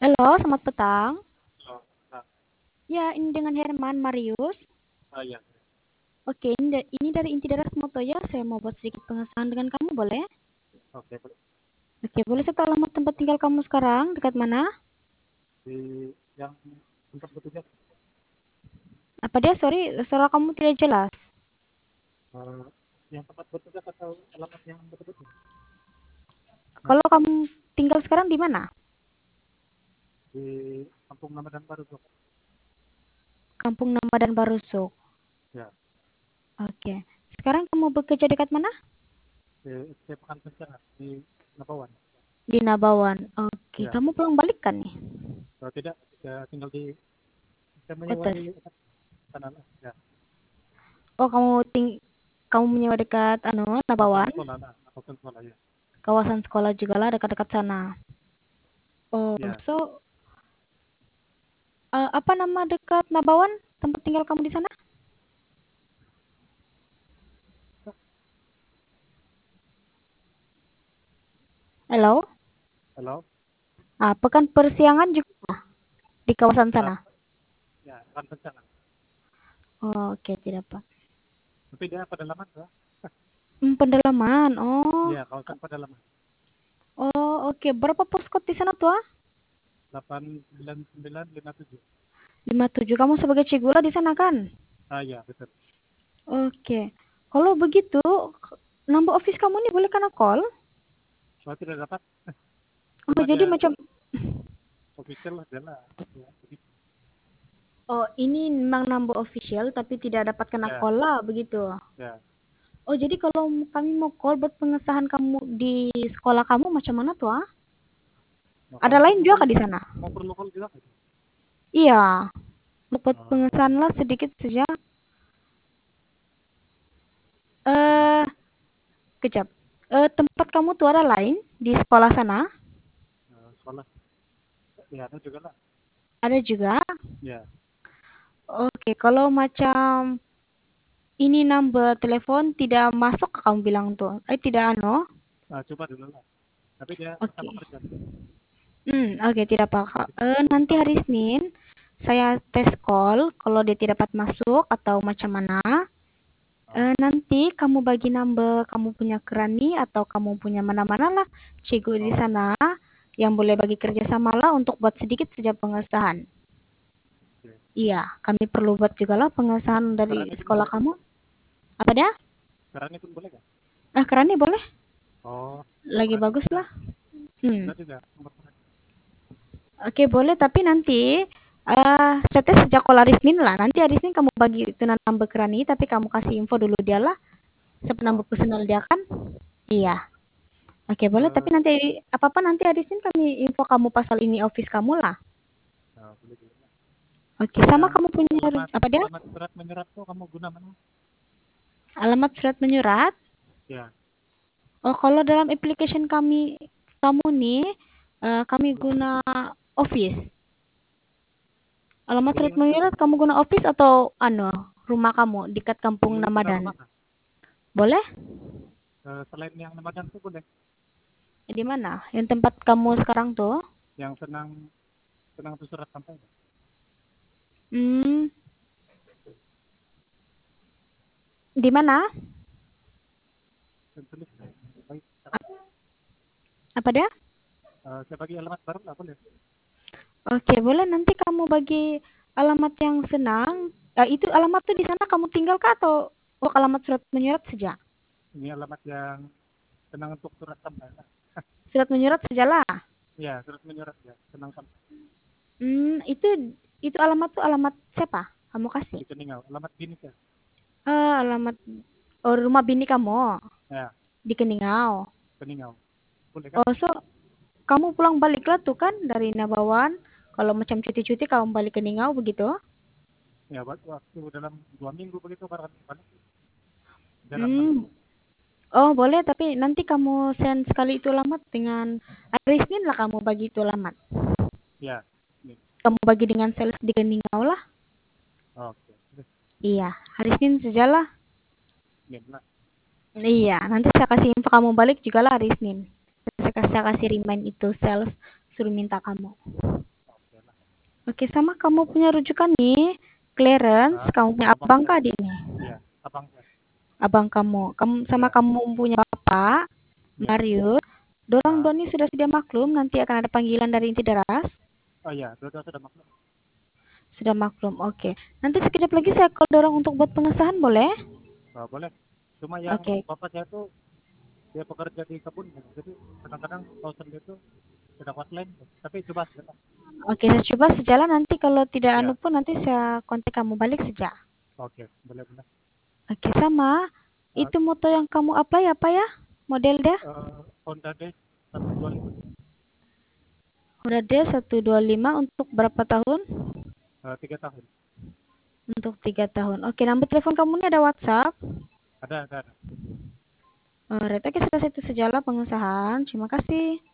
Halo, selamat petang. Oh, nah, Ya, ini dengan Herman Marius. iya. Oke, ini dari Inti Darat Moto ya. Saya mau buat sedikit pengesahan dengan kamu, boleh? Oke, boleh. Oke, boleh serta alamat tempat tinggal kamu sekarang? Dekat mana? Di yang tempat bertugas, Apa dia? Sorry, suara kamu tidak jelas. eh, yang tempat bertugas atau alamat yang betul-betul? Nah, Kalau kamu tinggal sekarang di mana? di Kampung Ramadan Baru tuh. Kampung Nama dan Barusuk. Ya, Oke. Sekarang kamu bekerja dekat mana? di Pekan Kencana di Nabawan. Di Nabawan. Oke, Ya, kamu pulang balik kan nih? kalau tidak, ya tinggal di saya menyewa Kota. di sana lah. Ya, Oh, kamu menyewa dekat kawasan Nabawan. sekolah lah, kawasan sekolah ya. Kawasan sekolah juga lah dekat-dekat sana. Oh, Ya, so apa nama dekat Nabawan? Tempat tinggal kamu di sana? Halo? halo. Pekan Persiangan juga di kawasan Eh, sana. ya, Pekan Kencana. Oh, oke, tidak Pak. Tapi dia pedalaman tuh. Pendalaman. Oh, Ya, kawasan pedalaman. oh, oke. Berapa poskot di sana tuh? 89957. 57. Kamu sebagai Cigula di sana kan? Ah, ya, betul. Oke. Kalau begitu, nambah office kamu nih boleh kena call? Kalau tidak dapat, Oh, cuma jadi dia macam official adalah ya, begitu. oh, ini memang nambah official tapi tidak dapat kena Ya, call lah begitu. ya. Oh, jadi kalau kami mau call buat pengesahan kamu di sekolah kamu macam mana tuh? Nah, Ada kalau lain perlu juga call, kah di sana? mau perlu call juga nggak? Iya, dapat Oh, pengesahan lah sedikit saja. karena Eh, Kejap. Tempat kamu tuh ada lain di sekolah sana? sekolah ya ada juga lah. Ada juga. Ya, Oke, kalau macam ini number telepon tidak masuk, kamu bilang tuh. Tidak coba dulu lah. Tapi dia Oke. sama kerja. Oke, tidak apa-apa. Jadi Nanti sama hari kerja. Senin saya tes call. Kalau dia tidak dapat masuk atau macam mana, Oh, nanti kamu bagi number kamu punya kerani atau kamu punya mana-mana lah cikgu di oh, sana yang boleh bagi kerjasama lah untuk buat sedikit saja pengesahan. oke. Iya, kami perlu buat juga lah pengesahan dari Karena pun sekolah boleh. kamu. Apa dia? Karena pun boleh kan? Kerani boleh. Oh, Lagi karena bagus ada lah. Hmm. ada juga nomor kerja. Oke, boleh. Tapi nanti setes sejak kalau Arisnin lah. Nanti Arisnin kamu bagi itu nambah kerani, tapi kamu kasih info dulu dia lah. Oh, Nambah personal dia kan? Iya. ya. Oke, boleh. Tapi Eh, nanti apa-apa nanti Arisnin kami info kamu pasal ini office kamu lah. boleh juga. Oke, Kalau sama yang kamu punya alamat apa dia? alamat surat menyurat tuh kamu guna mana? Alamat surat menyurat. Ya, Oh, kalau dalam application kami kamu nih kami alamat guna office. Alamat surat boleh menyurat kamu guna office atau rumah kamu dekat kampung boleh guna Namadan? rumah kan? Boleh? Selain yang Ramadan tuh boleh. Di mana? Yang tempat kamu sekarang tuh? Yang senang senang tuh surat sampai. Hmm, di mana? Dan tulis. Baik. Apa dia? Saya bagi alamat baru lah boleh. Oke, boleh nanti kamu bagi alamat yang senang. Itu alamat tuh di sana kamu tinggal kah atau alamat surat menyurat saja? Ini alamat yang senang untuk surat sampai lah. Surat menyurat sajalah. Ya, surat menyurat ya, senang sampai Itu alamat tuh alamat siapa? Kamu kasih. di Keningau. Alamat bini ya. Alamat rumah bini kamu Ya, di Keningau. Keningau. Boleh kan? Oh, so kamu pulang baliklah tuh kan dari Nabawan. Kalau macam cuti-cuti kamu balik ke Ningau begitu. Ya, waktu dalam 2 minggu begitu barang balik. Jarang balik. Hmm. Oh, boleh, tapi nanti kamu send sekali itu alamat dengan hari Senin lah kamu bagi itu alamat. Ya, ini. Kamu bagi dengan sales di Keningau lah. Oke. Iya, hari Senin sajalah. Ini lah. Iya, nanti saya kasih info kamu balik juga lah hari Senin. Saya kasih remind itu sales suruh minta kamu. Oke, sama kamu punya rujukan nih, clearance, kamu punya abang abang saya. kah adik nih? Iya, abang saya. Abang kamu sama Iya, kamu punya bapak, iya. Marius. Dorang Ah, Doni sudah sedia maklum, nanti akan ada panggilan dari inti deras. oh iya, dua-dua sudah maklum. Sudah maklum, oke. Nanti sekejap lagi saya call dorang untuk buat pengesahan, boleh? Boleh. Cuma yang Oke, bapak saya tuh dia bekerja di kebun, ya. Jadi kadang-kadang kalau sendiri itu tidak kuat lain. Tapi coba sebentar. oke, saya coba sejalan nanti kalau tidak anu Ya, pun nanti saya kontak kamu balik saja. oke, boleh. Oke, sama. Uh, Itu moto yang kamu apply apa ya? Model dia? Honda D 125, Honda D125 untuk berapa tahun? 3 tahun. Untuk 3 tahun. Oke, nomor telepon kamu ini ada WhatsApp. Ada. Alright, oke, sudah itu sejalan pengesahan. Terima kasih.